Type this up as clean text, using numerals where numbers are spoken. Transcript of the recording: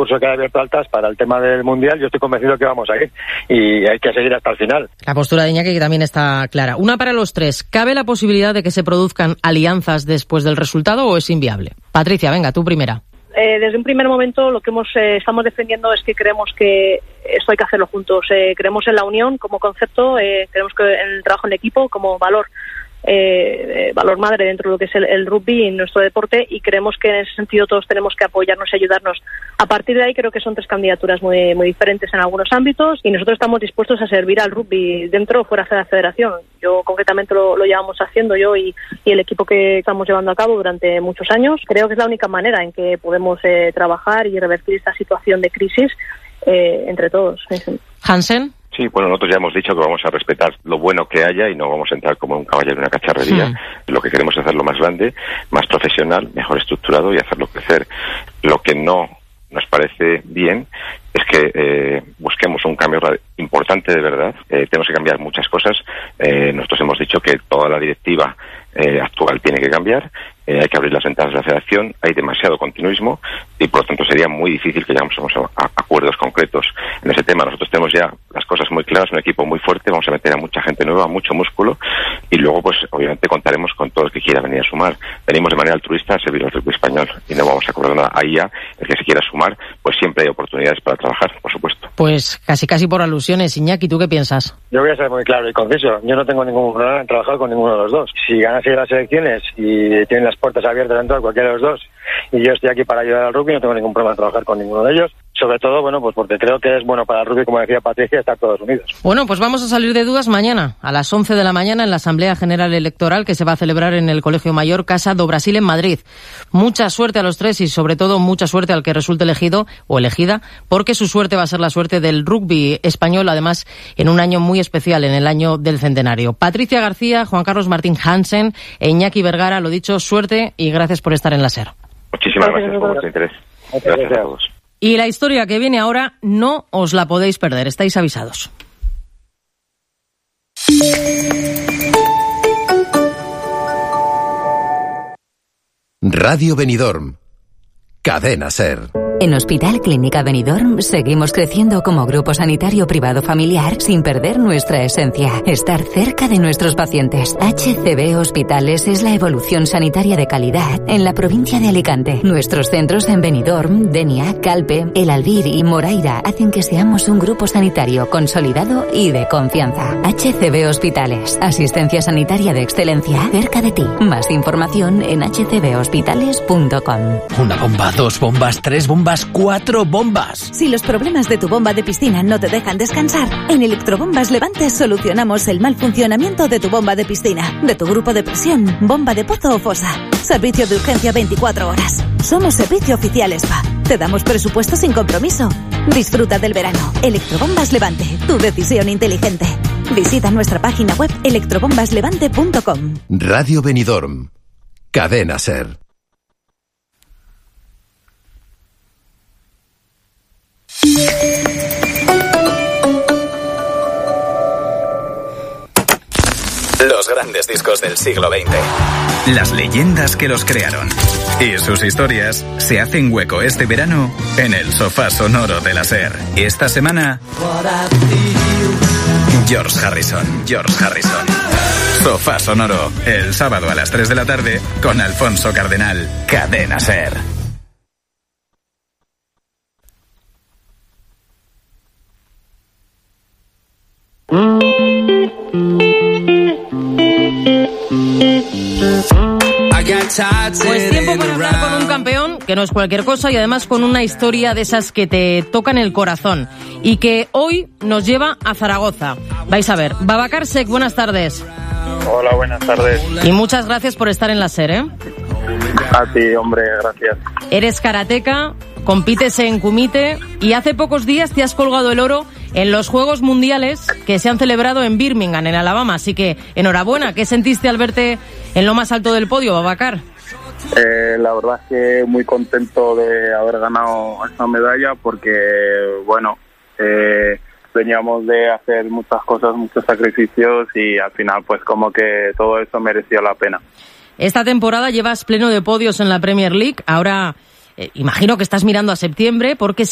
concurso que ha abierto Altas para el tema del Mundial, yo estoy convencido que vamos a ir y hay que seguir hasta el final. La postura de Iñaki que también está clara. Una para los tres. ¿Cabe la posibilidad de que se produzcan alianzas después del resultado o es inviable? Patricia, venga, tú primera. Desde un primer momento lo que estamos defendiendo es que creemos que esto hay que hacerlo juntos. Creemos en la unión como concepto, creemos que en el trabajo en equipo como valor madre dentro de lo que es el rugby y nuestro deporte, y creemos que en ese sentido todos tenemos que apoyarnos y ayudarnos. A partir de ahí creo que son tres candidaturas muy, muy diferentes en algunos ámbitos y nosotros estamos dispuestos a servir al rugby dentro o fuera de la federación. Yo concretamente lo llevamos haciendo yo y el equipo que estamos llevando a cabo durante muchos años. Creo que es la única manera en que podemos trabajar y revertir esta situación de crisis entre todos. Hansen. Sí, bueno, nosotros ya hemos dicho que vamos a respetar lo bueno que haya y no vamos a entrar como un caballero en una cacharrería. Lo que queremos es hacerlo más grande, más profesional, mejor estructurado y hacerlo crecer. Lo que no nos parece bien es que busquemos un cambio importante de verdad. Tenemos que cambiar muchas cosas. Nosotros hemos dicho que toda la directiva actual tiene que cambiar. Hay que abrir las ventanas de la federación, hay demasiado continuismo y por lo tanto sería muy difícil que llegamos a acuerdos concretos en ese tema. Nosotros tenemos ya las cosas muy claras, un equipo muy fuerte, vamos a meter a mucha gente nueva, mucho músculo y luego pues obviamente contaremos con todo el que quiera venir a sumar. Venimos de manera altruista a servir al rugby español y no vamos a cobrar nada. Ahí ya el que se quiera sumar, pues siempre hay oportunidades para trabajar, por supuesto. Pues casi por alusiones. Iñaki, ¿tú qué piensas? Yo voy a ser muy claro y conciso. Yo no tengo ningún problema en trabajar con ninguno de los dos. Si ganas las elecciones y tienen las puertas abiertas dentro de cualquiera de los dos y yo estoy aquí para ayudar al rugby, no tengo ningún problema en trabajar con ninguno de ellos. Sobre todo, bueno, pues porque creo que es bueno para el rugby, como decía Patricia, estar todos unidos. Bueno, pues vamos a salir de dudas mañana, a las 11 de la mañana, en la Asamblea General Electoral que se va a celebrar en el Colegio Mayor Casa do Brasil en Madrid. Mucha suerte a los tres y, sobre todo, mucha suerte al que resulte elegido o elegida, porque su suerte va a ser la suerte del rugby español, además, en un año muy especial, en el año del centenario. Patricia García, Juan Carlos Martín Hansen e Iñaki Vergara, lo dicho, suerte y gracias por estar en la SER. Muchísimas gracias por vuestro interés. Gracias a todos. Y la historia que viene ahora no os la podéis perder, estáis avisados. Radio Benidorm, Cadena SER. En Hospital Clínica Benidorm seguimos creciendo como grupo sanitario privado familiar sin perder nuestra esencia, estar cerca de nuestros pacientes. HCB Hospitales es la evolución sanitaria de calidad en la provincia de Alicante. Nuestros centros en Benidorm, Denia, Calpe, El Albir y Moraira hacen que seamos un grupo sanitario consolidado y de confianza. HCB Hospitales, asistencia sanitaria de excelencia cerca de ti. Más información en hcbhospitales.com. Una bomba, 2 bombas, 3 bombas, 4 bombas. Si los problemas de tu bomba de piscina no te dejan descansar, en Electrobombas Levante solucionamos el mal funcionamiento de tu bomba de piscina, de tu grupo de presión, bomba de pozo o fosa. Servicio de urgencia 24 horas. Somos servicio oficial SPA. Te damos presupuesto sin compromiso. Disfruta del verano. Electrobombas Levante, tu decisión inteligente. Visita nuestra página web electrobombaslevante.com. Radio Benidorm, Cadena SER. Los grandes discos del siglo XX. Las leyendas que los crearon. Y sus historias se hacen hueco este verano en el sofá sonoro de la SER. Esta semana, George Harrison. Sofá sonoro, el sábado a las 3 de la tarde con Alfonso Cardenal. Cadena SER. Pues tiempo para hablar con un campeón que no es cualquier cosa y además con una historia de esas que te tocan el corazón y que hoy nos lleva a Zaragoza. Vais a ver. Babacar Sek, buenas tardes. Hola, buenas tardes. Y muchas gracias por estar en la SER, ¿eh? A ti, hombre, gracias. Eres karateca, compites en kumite y hace pocos días te has colgado el oro en los Juegos Mundiales que se han celebrado en Birmingham, en Alabama. Así que, enhorabuena. ¿Qué sentiste al verte en lo más alto del podio, Babacar? La verdad es que muy contento de haber ganado esta medalla porque, bueno, veníamos de hacer muchas cosas, muchos sacrificios y al final pues como que todo eso mereció la pena. Esta temporada llevas pleno de podios en la Premier League. Ahora imagino que estás mirando a septiembre porque